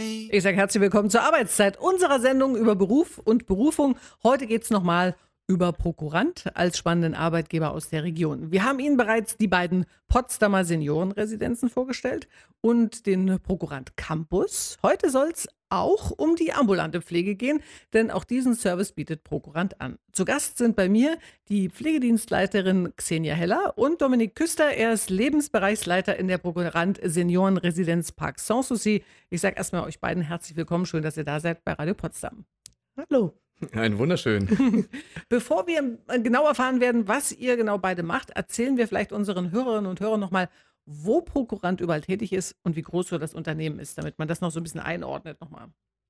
Ich sage herzlich willkommen zur Arbeitszeit unserer Sendung über Beruf und Berufung. Heute geht es nochmal über Prokurant als spannenden Arbeitgeber aus der Region. Wir haben Ihnen bereits die beiden Potsdamer Seniorenresidenzen vorgestellt und den Prokurant Campus. Heute soll es auch um die ambulante Pflege gehen, denn auch diesen Service bietet Prokurant an. Zu Gast sind bei mir die Pflegedienstleiterin Xenia Heller und Dominik Küster. Er ist Lebensbereichsleiter in der Prokurant Seniorenresidenz Park Sanssouci. Ich sage erstmal euch beiden herzlich willkommen. Schön, dass ihr da seid bei Radio Potsdam. Hallo. Ein wunderschön. Bevor wir genau erfahren werden, was ihr genau beide macht, erzählen wir vielleicht unseren Hörerinnen und Hörern nochmal, wo Prokurant überall tätig ist und wie groß so das Unternehmen ist, damit man das noch so ein bisschen einordnet nochmal.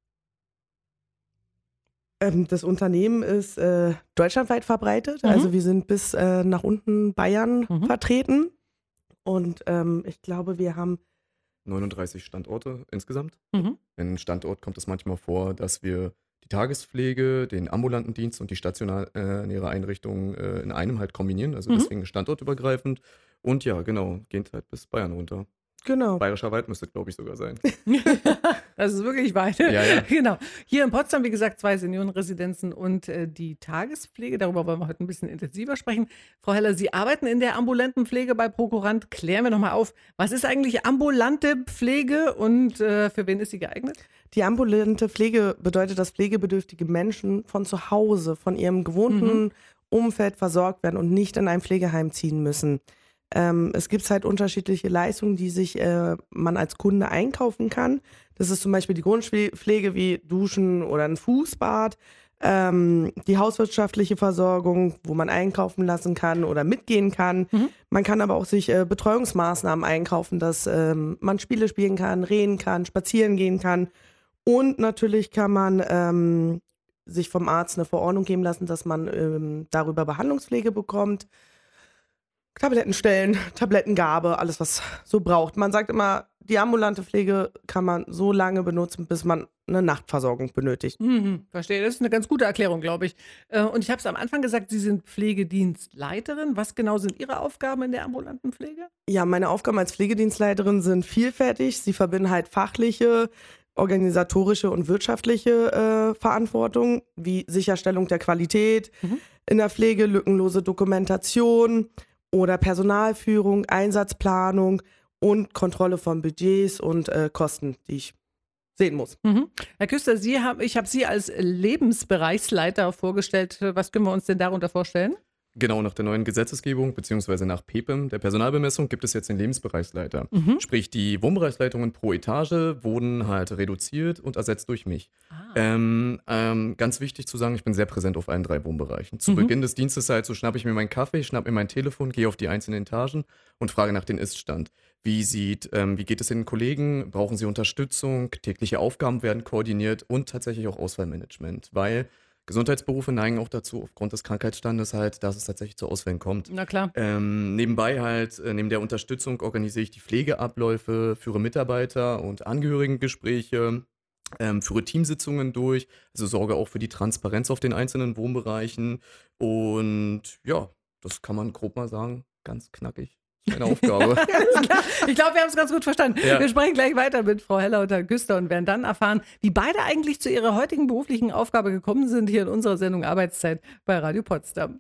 Das Unternehmen ist deutschlandweit verbreitet. Also wir sind bis nach unten Bayern vertreten. Und ich glaube, wir haben 39 Standorte insgesamt. Mhm. In Standort kommt es manchmal vor, dass wir die Tagespflege, den ambulanten Dienst und die stationäre Einrichtung in einem halt kombinieren. Also deswegen standortübergreifend. Und ja, genau, gehen halt bis Bayern runter. Genau. Bayerischer Wald müsste, glaube ich, sogar sein. Das ist wirklich weit. Ja. Genau. Hier in Potsdam, wie gesagt, 2 Seniorenresidenzen und die Tagespflege. Darüber wollen wir heute ein bisschen intensiver sprechen. Frau Heller, Sie arbeiten in der ambulanten Pflege bei Prokurant. Klären wir nochmal auf, was ist eigentlich ambulante Pflege und für wen ist sie geeignet? Die ambulante Pflege bedeutet, dass pflegebedürftige Menschen von zu Hause, von ihrem gewohnten Umfeld versorgt werden und nicht in ein Pflegeheim ziehen müssen. Es gibt halt unterschiedliche Leistungen, die sich man als Kunde einkaufen kann. Das ist zum Beispiel die Grundpflege wie Duschen oder ein Fußbad, die hauswirtschaftliche Versorgung, wo man einkaufen lassen kann oder mitgehen kann. Man kann aber auch sich Betreuungsmaßnahmen einkaufen, dass man Spiele spielen kann, reden kann, spazieren gehen kann. Und natürlich kann man sich vom Arzt eine Verordnung geben lassen, dass man darüber Behandlungspflege bekommt. Tablettenstellen, Tablettengabe, alles was so braucht. Man sagt immer, die ambulante Pflege kann man so lange benutzen, bis man eine Nachtversorgung benötigt. Verstehe, das ist eine ganz gute Erklärung, glaube ich. Und ich habe es am Anfang gesagt, Sie sind Pflegedienstleiterin. Was genau sind Ihre Aufgaben in der ambulanten Pflege? Ja, meine Aufgaben als Pflegedienstleiterin sind vielfältig. Sie verbinden halt fachliche, organisatorische und wirtschaftliche Verantwortung, wie Sicherstellung der Qualität in der Pflege, lückenlose Dokumentation oder Personalführung, Einsatzplanung und Kontrolle von Budgets und Kosten, die ich sehen muss. Herr Küster, ich habe Sie als Lebensbereichsleiter vorgestellt. Was können wir uns denn darunter vorstellen? Genau, nach der neuen Gesetzesgebung beziehungsweise nach PEPEM, der Personalbemessung, gibt es jetzt den Lebensbereichsleiter. Sprich, die Wohnbereichsleitungen pro Etage wurden halt reduziert und ersetzt durch mich. Ganz wichtig zu sagen, ich bin sehr präsent auf allen 3 Wohnbereichen. Zu Beginn des Dienstes halt so schnappe ich mir meinen Kaffee, schnappe mir mein Telefon, gehe auf die einzelnen Etagen und frage nach dem Iststand. Wie geht es den Kollegen? Brauchen sie Unterstützung? Tägliche Aufgaben werden koordiniert und tatsächlich auch Auswahlmanagement, weil Gesundheitsberufe neigen auch dazu, aufgrund des Krankheitsstandes halt, dass es tatsächlich zu Ausfällen kommt. Na klar. Nebenbei halt, neben der Unterstützung organisiere ich die Pflegeabläufe, führe Mitarbeiter- und Angehörigengespräche, führe Teamsitzungen durch, also sorge auch für die Transparenz auf den einzelnen Wohnbereichen und ja, das kann man grob mal sagen, ganz knackig. Meine Aufgabe. Alles klar. Ich glaube, wir haben es ganz gut verstanden. Ja. Wir sprechen gleich weiter mit Frau Heller und Herrn Küster und werden dann erfahren, wie beide eigentlich zu ihrer heutigen beruflichen Aufgabe gekommen sind, hier in unserer Sendung Arbeitszeit bei Radio Potsdam.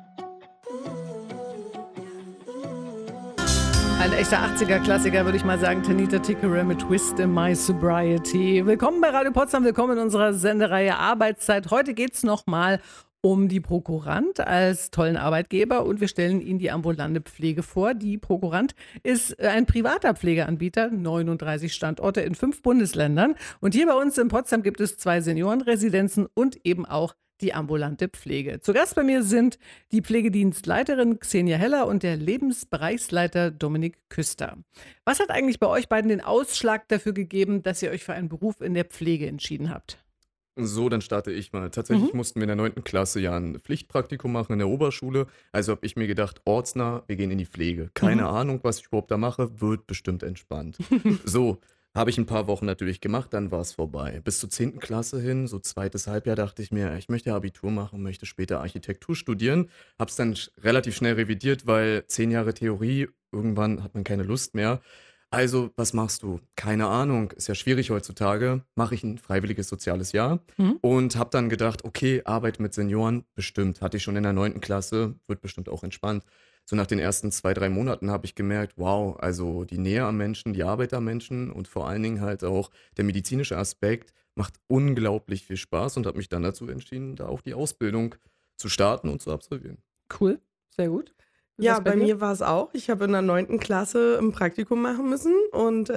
Ein echter 80er-Klassiker, würde ich mal sagen. Tanita Tikaram mit Twist in My Sobriety. Willkommen bei Radio Potsdam, willkommen in unserer Sendereihe Arbeitszeit. Heute geht es nochmal um die Prokurant als tollen Arbeitgeber und wir stellen Ihnen die ambulante Pflege vor. Die Prokurant ist ein privater Pflegeanbieter, 39 Standorte in 5 Bundesländern. Und hier bei uns in Potsdam gibt es 2 Seniorenresidenzen und eben auch die ambulante Pflege. Zu Gast bei mir sind die Pflegedienstleiterin Xenia Heller und der Lebensbereichsleiter Dominik Küster. Was hat eigentlich bei euch beiden den Ausschlag dafür gegeben, dass ihr euch für einen Beruf in der Pflege entschieden habt? So, dann starte ich mal. Tatsächlich mussten wir in der 9. Klasse ja ein Pflichtpraktikum machen in der Oberschule. Also habe ich mir gedacht, ortsnah, wir gehen in die Pflege. Keine Ahnung, was ich überhaupt da mache, wird bestimmt entspannt. So, habe ich ein paar Wochen natürlich gemacht, dann war es vorbei. Bis zur 10. Klasse hin, so zweites Halbjahr, dachte ich mir, ich möchte Abitur machen, möchte später Architektur studieren. Habe es dann relativ schnell revidiert, weil 10 Jahre Theorie, irgendwann hat man keine Lust mehr. Also, was machst du? Keine Ahnung, ist ja schwierig heutzutage. Mache ich ein freiwilliges soziales Jahr und habe dann gedacht, okay, Arbeit mit Senioren, bestimmt. Hatte ich schon in der 9. Klasse, wird bestimmt auch entspannt. So nach den ersten 2, 3 Monaten habe ich gemerkt, wow, also die Nähe am Menschen, die Arbeit am Menschen und vor allen Dingen halt auch der medizinische Aspekt macht unglaublich viel Spaß und habe mich dann dazu entschieden, da auch die Ausbildung zu starten und zu absolvieren. Cool, sehr gut. Ja, Was bei dir? mir war es auch. Ich habe in der 9. Klasse ein Praktikum machen müssen und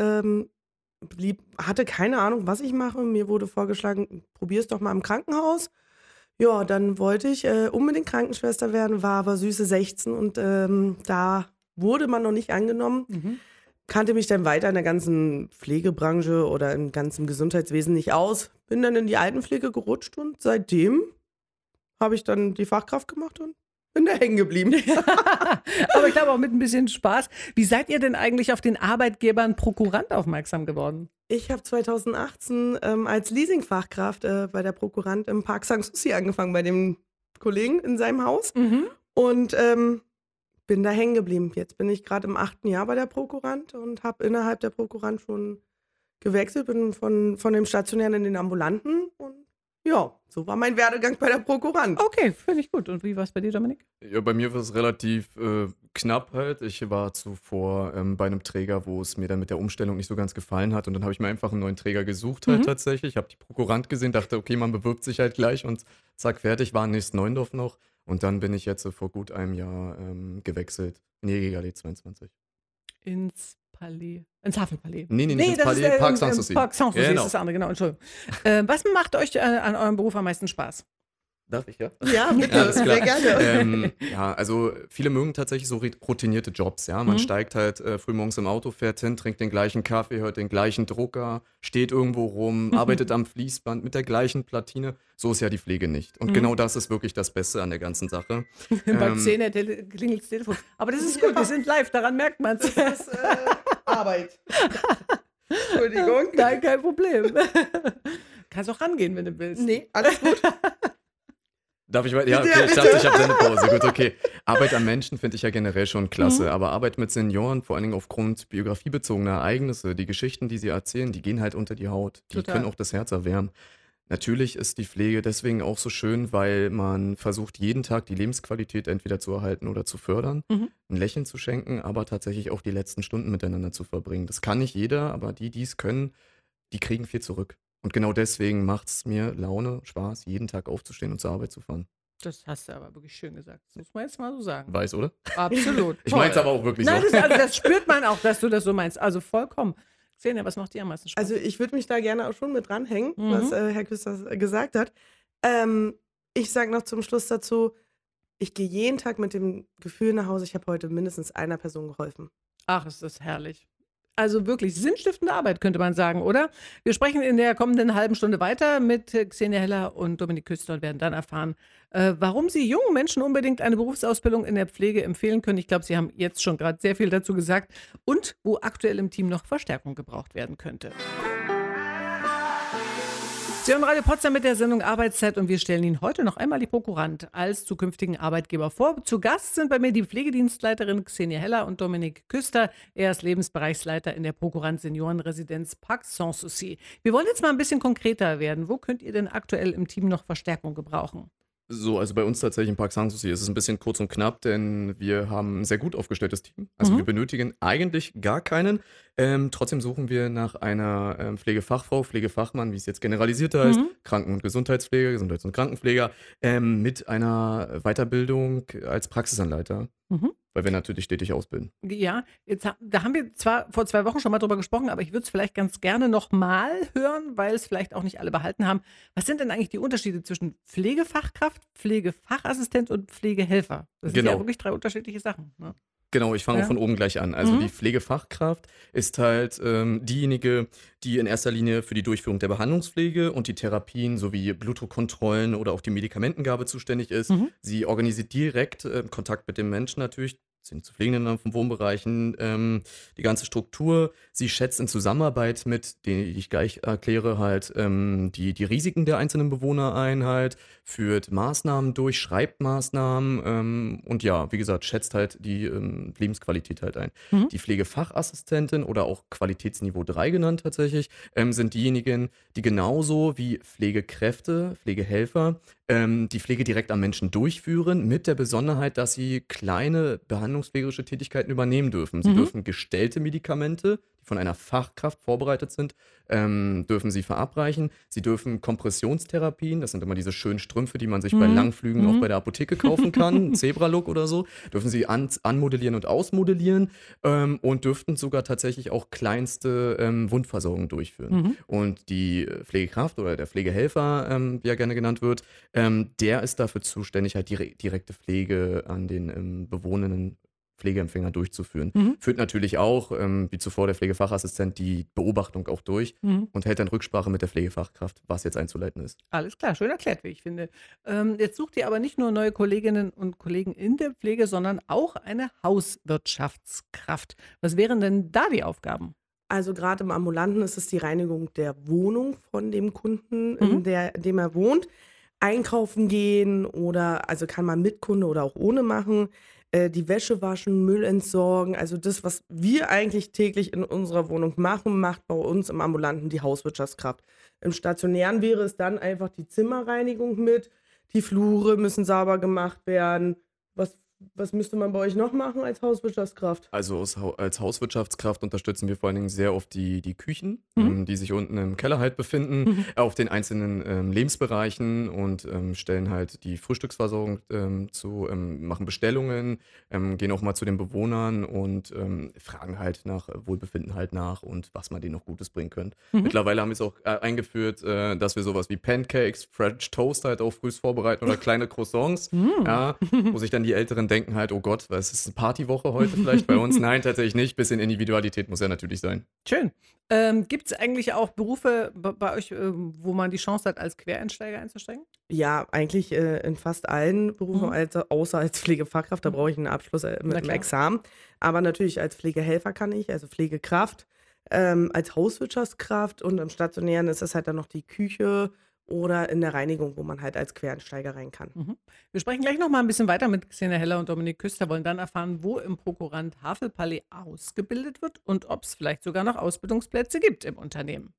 hatte keine Ahnung, was ich mache. Mir wurde vorgeschlagen, probier's doch mal im Krankenhaus. Ja, dann wollte ich unbedingt Krankenschwester werden, war aber süße 16 und da wurde man noch nicht angenommen. Kannte mich dann weiter in der ganzen Pflegebranche oder im ganzen Gesundheitswesen nicht aus. Bin dann in die Altenpflege gerutscht und seitdem habe ich dann die Fachkraft gemacht und bin da hängen geblieben. Aber ich glaube auch mit ein bisschen Spaß. Wie seid ihr denn eigentlich auf den Arbeitgebern Prokurant aufmerksam geworden? Ich habe 2018 als Leasingfachkraft bei der Prokurant im Park Sanssouci angefangen, bei dem Kollegen in seinem Haus. Und bin da hängen geblieben. Jetzt bin ich gerade im 8. Jahr bei der Prokurant und habe innerhalb der Prokurant schon gewechselt, bin von dem Stationären in den Ambulanten und ja, so war mein Werdegang bei der Prokurant. Okay, finde ich gut. Und wie war es bei dir, Dominik? Ja, bei mir war es relativ knapp halt. Ich war zuvor bei einem Träger, wo es mir dann mit der Umstellung nicht so ganz gefallen hat. Und dann habe ich mir einfach einen neuen Träger gesucht halt tatsächlich. Habe die Prokurant gesehen, dachte, okay, man bewirbt sich halt gleich und zack, fertig. War in Nächsten-Neuendorf noch. Und dann bin ich jetzt vor gut einem Jahr gewechselt in die GGAD 22. Ins Havelpalais. Nee, nicht ins das Palais, ist, Park Sanssouci. Park Sanssouci Genau. ist das andere, genau, Entschuldigung. Was macht euch an eurem Beruf am meisten Spaß? Darf ich, ja? Ja, bitte, Alles klar. sehr gerne. Ja, also viele mögen tatsächlich so routinierte Jobs, ja. Man steigt halt frühmorgens im Auto, fährt hin, trinkt den gleichen Kaffee, hört den gleichen Drucker, steht irgendwo rum, arbeitet am Fließband mit der gleichen Platine. So ist ja die Pflege nicht. Und genau das ist wirklich das Beste an der ganzen Sache. Beim 10 klingelt das Telefon. Aber das ist gut, wir sind live, daran merkt man es. Das ist Arbeit. Entschuldigung. Nein, kein Problem. Kannst auch rangehen, wenn du willst. Nee, alles gut. Darf ich weiter? Ja, okay, Ja, ich bitte. dachte, ich habe Sendepause. Gut, okay. Arbeit am Menschen finde ich ja generell schon klasse, aber Arbeit mit Senioren, vor allen Dingen aufgrund biografiebezogener Ereignisse, die Geschichten, die sie erzählen, die gehen halt unter die Haut. Die Total. können auch das Herz erwärmen. Natürlich ist die Pflege deswegen auch so schön, weil man versucht, jeden Tag die Lebensqualität entweder zu erhalten oder zu fördern, ein Lächeln zu schenken, aber tatsächlich auch die letzten Stunden miteinander zu verbringen. Das kann nicht jeder, aber die es können, die kriegen viel zurück. Und genau deswegen macht es mir Laune, Spaß, jeden Tag aufzustehen und zur Arbeit zu fahren. Das hast du aber wirklich schön gesagt. Das muss man jetzt mal so sagen. Weiß, oder? Absolut. Ich meine es aber auch wirklich Nein, so. das spürt man auch, dass du das so meinst. Also vollkommen. Xenia, was macht dir am meisten Spaß? Also ich würde mich da gerne auch schon mit dranhängen, was Herr Küster gesagt hat. Ich sage noch zum Schluss dazu, ich gehe jeden Tag mit dem Gefühl nach Hause, ich habe heute mindestens einer Person geholfen. Ach, ist das herrlich. Also wirklich sinnstiftende Arbeit, könnte man sagen, oder? Wir sprechen in der kommenden halben Stunde weiter mit Xenia Heller und Dominik Küster und werden dann erfahren, warum sie jungen Menschen unbedingt eine Berufsausbildung in der Pflege empfehlen können. Ich glaube, Sie haben jetzt schon gerade sehr viel dazu gesagt und wo aktuell im Team noch Verstärkung gebraucht werden könnte. Sie hören Radio Potsdam mit der Sendung Arbeitszeit und wir stellen Ihnen heute noch einmal die Prokurant als zukünftigen Arbeitgeber vor. Zu Gast sind bei mir die Pflegedienstleiterin Xenia Heller und Dominik Küster. Er ist Lebensbereichsleiter in der Prokurant Seniorenresidenz Park Sanssouci. Wir wollen jetzt mal ein bisschen konkreter werden. Wo könnt ihr denn aktuell im Team noch Verstärkung gebrauchen? So, also bei uns tatsächlich im Park Sanssouci ist es ein bisschen kurz und knapp, denn wir haben ein sehr gut aufgestelltes Team. Also wir benötigen eigentlich gar keinen. Trotzdem suchen wir nach einer Pflegefachfrau, Pflegefachmann, wie es jetzt generalisiert heißt, Kranken- und Gesundheitspfleger, Gesundheits- und Krankenpfleger, mit einer Weiterbildung als Praxisanleiter, weil wir natürlich stetig ausbilden. Ja, da haben wir zwar vor 2 Wochen schon mal drüber gesprochen, aber ich würde es vielleicht ganz gerne nochmal hören, weil es vielleicht auch nicht alle behalten haben. Was sind denn eigentlich die Unterschiede zwischen Pflegefachkraft, Pflegefachassistent und Pflegehelfer? Das sind ja wirklich 3 unterschiedliche Sachen. Ne? Genau, ich fange auch von oben gleich an. Also die Pflegefachkraft ist halt diejenige, die in erster Linie für die Durchführung der Behandlungspflege und die Therapien sowie Blutdruckkontrollen oder auch die Medikamentengabe zuständig ist. Sie organisiert direkt Kontakt mit dem Menschen natürlich, sind zu Pflegenden von Wohnbereichen, die ganze Struktur. Sie schätzt in Zusammenarbeit mit, die ich gleich erkläre, halt die Risiken der einzelnen Bewohner ein, halt, führt Maßnahmen durch, schreibt Maßnahmen und ja, wie gesagt, schätzt halt die Lebensqualität halt ein. Mhm. Die Pflegefachassistentin oder auch Qualitätsniveau 3 genannt tatsächlich, sind diejenigen, die genauso wie Pflegekräfte, Pflegehelfer, die Pflege direkt am Menschen durchführen, mit der Besonderheit, dass sie kleine behandlungspflegerische Tätigkeiten übernehmen dürfen. Sie Mhm. dürfen gestellte Medikamente, die von einer Fachkraft vorbereitet sind, dürfen sie verabreichen. Sie dürfen Kompressionstherapien, das sind immer diese schönen Strümpfe, die man sich bei Mhm. Langflügen auch Mhm. bei der Apotheke kaufen kann, Zebralook oder so, dürfen sie anmodellieren und ausmodellieren und dürften sogar tatsächlich auch kleinste Wundversorgung durchführen. Mhm. Und die Pflegekraft oder der Pflegehelfer, wie er gerne genannt wird, der ist dafür zuständig, halt die direkte Pflege an den bewohnenden Pflegeempfänger durchzuführen. Mhm. Führt natürlich auch, wie zuvor der Pflegefachassistent, die Beobachtung auch durch Mhm. und hält dann Rücksprache mit der Pflegefachkraft, was jetzt einzuleiten ist. Alles klar, schön erklärt, wie ich finde. Jetzt sucht ihr aber nicht nur neue Kolleginnen und Kollegen in der Pflege, sondern auch eine Hauswirtschaftskraft. Was wären denn da die Aufgaben? Also gerade im Ambulanten ist es die Reinigung der Wohnung von dem Kunden, Mhm. in dem er wohnt. Einkaufen gehen oder, also kann man mit Kunde oder auch ohne machen. Die Wäsche waschen, Müll entsorgen. Also das, was wir eigentlich täglich in unserer Wohnung machen, macht bei uns im Ambulanten die Hauswirtschaftskraft. Im Stationären wäre es dann einfach die Zimmerreinigung mit. Die Flure müssen sauber gemacht werden. Was müsste man bei euch noch machen als Hauswirtschaftskraft? Also als Hauswirtschaftskraft unterstützen wir vor allen Dingen sehr oft die Küchen, Mhm. die sich unten im Keller halt befinden, Mhm. auf den einzelnen Lebensbereichen und stellen halt die Frühstücksversorgung machen Bestellungen, gehen auch mal zu den Bewohnern und fragen halt nach Wohlbefinden halt nach und was man denen noch Gutes bringen könnte. Mhm. Mittlerweile haben wir es auch eingeführt, dass wir sowas wie Pancakes, French Toast halt auch früh vorbereiten oder kleine Croissants, Mhm. ja, wo sich dann die Älteren denken halt, oh Gott, was ist eine Partywoche heute vielleicht bei uns? Nein, tatsächlich nicht. Bisschen Individualität muss ja natürlich sein. Schön. Gibt es eigentlich auch Berufe bei euch, wo man die Chance hat, als Quereinsteiger einzusteigen? Ja, eigentlich in fast allen Berufen, Mhm. außer als Pflegefachkraft, da brauche ich einen Abschluss mit Na einem klar. Examen. Aber natürlich als Pflegehelfer kann ich, also Pflegekraft, als Hauswirtschaftskraft und im Stationären ist es halt dann noch die Küche oder in der Reinigung, wo man halt als Quereinsteiger rein kann. Mhm. Wir sprechen gleich noch mal ein bisschen weiter mit Xenia Heller und Dominik Küster, wollen dann erfahren, wo im Prokurant Havelpalais ausgebildet wird und ob es vielleicht sogar noch Ausbildungsplätze gibt im Unternehmen.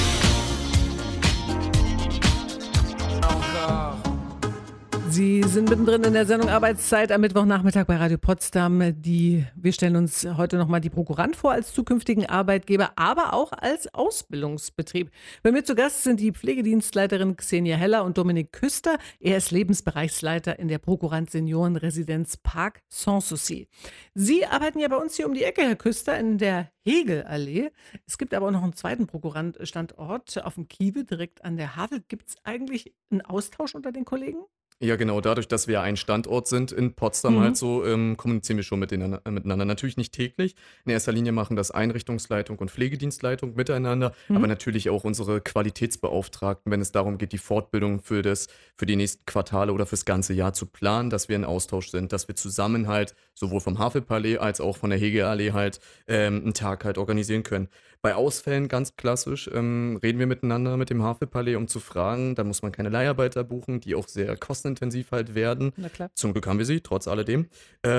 Sie sind mittendrin in der Sendung Arbeitszeit am Mittwochnachmittag bei Radio Potsdam. Wir stellen uns heute nochmal die Prokurant vor als zukünftigen Arbeitgeber, aber auch als Ausbildungsbetrieb. Bei mir zu Gast sind die Pflegedienstleiterin Xenia Heller und Dominik Küster. Er ist Lebensbereichsleiter in der Prokurant Seniorenresidenz Park Sanssouci. Sie arbeiten ja bei uns hier um die Ecke, Herr Küster, in der Hegelallee. Es gibt aber auch noch einen zweiten Prokurant-Standort auf dem Kiewe, direkt an der Havel. Gibt es eigentlich einen Austausch unter den Kollegen? Ja, genau. Dadurch, dass wir ein Standort sind in Potsdam halt so, kommunizieren wir schon miteinander. Natürlich nicht täglich. In erster Linie machen das Einrichtungsleitung und Pflegedienstleitung miteinander, aber natürlich auch unsere Qualitätsbeauftragten, wenn es darum geht, die Fortbildung für die nächsten Quartale oder fürs ganze Jahr zu planen, dass wir in Austausch sind, dass wir zusammen halt sowohl vom Havelpalais als auch von der Hegeallee halt einen Tag halt organisieren können. Bei Ausfällen ganz klassisch reden wir miteinander mit dem Havelpalais, um zu fragen. Da muss man keine Leiharbeiter buchen, die auch sehr kostenintensiv halt werden. Na klar. Zum Glück haben wir sie, trotz alledem.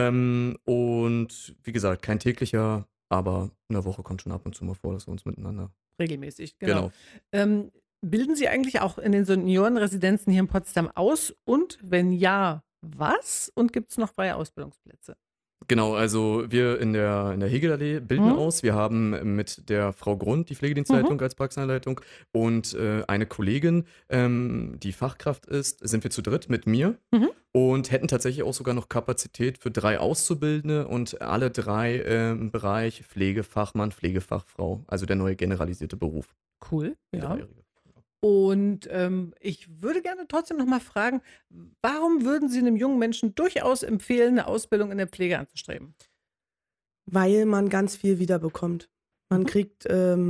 Und wie gesagt, kein täglicher, aber in der Woche kommt schon ab und zu mal vor, dass wir uns miteinander. Regelmäßig, genau. Genau. Bilden Sie eigentlich auch in den Seniorenresidenzen hier in Potsdam aus? Und wenn ja, was? Und gibt es noch freie Ausbildungsplätze? Genau, also wir in der Hegelallee bilden aus. Wir haben mit der Frau Grund die Pflegedienstleitung als Praxisanleitung und eine Kollegin, die Fachkraft ist, sind wir zu dritt mit mir Mhm. und hätten tatsächlich auch sogar noch Kapazität für 3 Auszubildende und alle 3 im Bereich Pflegefachmann, Pflegefachfrau, also der neue generalisierte Beruf. Cool, Die ja. Dreijährige. Und ich würde gerne trotzdem noch mal fragen, warum würden Sie einem jungen Menschen durchaus empfehlen, eine Ausbildung in der Pflege anzustreben? Weil man ganz viel wiederbekommt. Man kriegt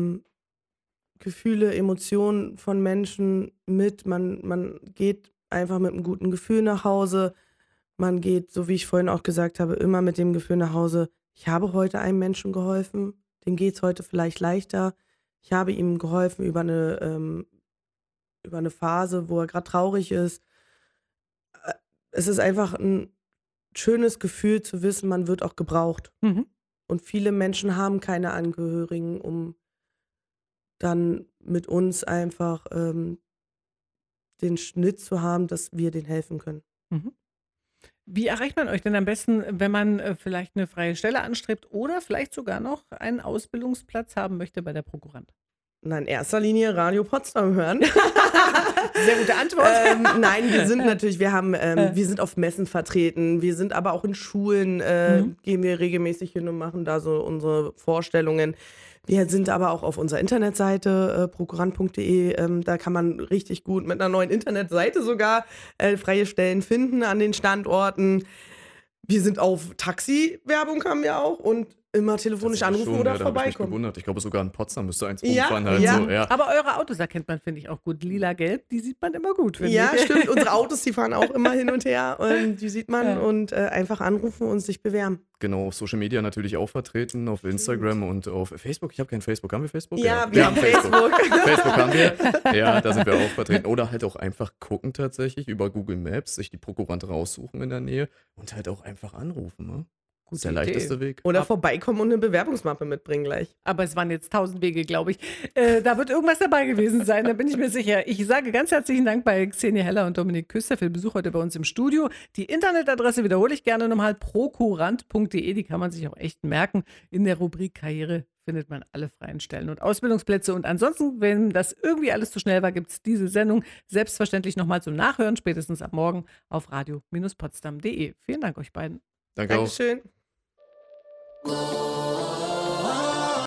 Gefühle, Emotionen von Menschen mit. Man geht einfach mit einem guten Gefühl nach Hause. Man geht, so wie ich vorhin auch gesagt habe, immer mit dem Gefühl nach Hause, ich habe heute einem Menschen geholfen, dem geht es heute vielleicht leichter. Ich habe ihm geholfen über eine Phase, wo er gerade traurig ist. Es ist einfach ein schönes Gefühl zu wissen, man wird auch gebraucht. Mhm. Und viele Menschen haben keine Angehörigen, um dann mit uns einfach den Schnitt zu haben, dass wir denen helfen können. Mhm. Wie erreicht man euch denn am besten, wenn man vielleicht eine freie Stelle anstrebt oder vielleicht sogar noch einen Ausbildungsplatz haben möchte bei der Prokurant? Na, in erster Linie Radio Potsdam hören. Sehr gute Antwort. Nein, wir sind auf Messen vertreten, wir sind aber auch in Schulen, gehen wir regelmäßig hin und machen da so unsere Vorstellungen. Wir sind aber auch auf unserer Internetseite prokurant.de, da kann man richtig gut mit einer neuen Internetseite sogar freie Stellen finden an den Standorten. Wir sind auf Taxi-Werbung haben wir auch und immer telefonisch anrufen oder da vorbeikommen. Ich glaube, sogar in Potsdam müsste eins Ja, rumfahren. Halt ja. So, ja. Aber eure Autos erkennt man, finde ich, auch gut. Lila-gelb, die sieht man immer gut, finde Ja, ich. stimmt. Unsere Autos, die fahren auch immer hin und her. Die sieht man und einfach anrufen und sich bewerben. Genau, auf Social Media natürlich auch vertreten, auf Instagram und auf Facebook. Ich habe kein Facebook. Haben wir Facebook? Ja, wir haben Facebook. Facebook haben wir. Ja, da sind wir auch vertreten. Oder halt auch einfach gucken tatsächlich über Google Maps, sich die Prokurant raussuchen in der Nähe und halt auch einfach anrufen. Ne? Das ist der leichteste Weg. Oder vorbeikommen und eine Bewerbungsmappe mitbringen gleich. Aber es waren jetzt 1000 Wege, glaube ich. Da wird irgendwas dabei gewesen sein, da bin ich mir sicher. Ich sage ganz herzlichen Dank bei Xenia Heller und Dominik Küster für den Besuch heute bei uns im Studio. Die Internetadresse wiederhole ich gerne nochmal, prokurant.de, die kann man sich auch echt merken. In der Rubrik Karriere findet man alle freien Stellen und Ausbildungsplätze. Und ansonsten, wenn das irgendwie alles zu schnell war, gibt es diese Sendung selbstverständlich nochmal zum Nachhören, spätestens ab morgen auf radio-potsdam.de. Vielen Dank euch beiden. Danke auch. Dankeschön.